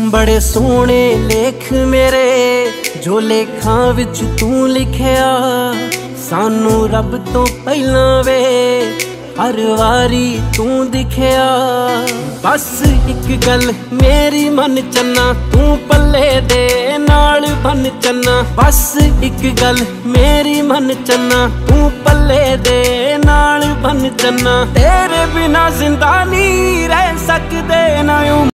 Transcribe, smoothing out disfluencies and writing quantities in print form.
बड़े सोहने लेख मेरे जो लेखां विच तू लिखिया, सानू रब तो पहलां वे हर वारी तू दिखिया। बस एक गल मेरी मन चन्ना, तू पल्ले दे नाल बन चन्ना। बस एक गल मेरी मन चन्ना, तू पल्ले दे नाल बन चन्ना। तेरे बिना जिंदा नहीं रह सकदे ना।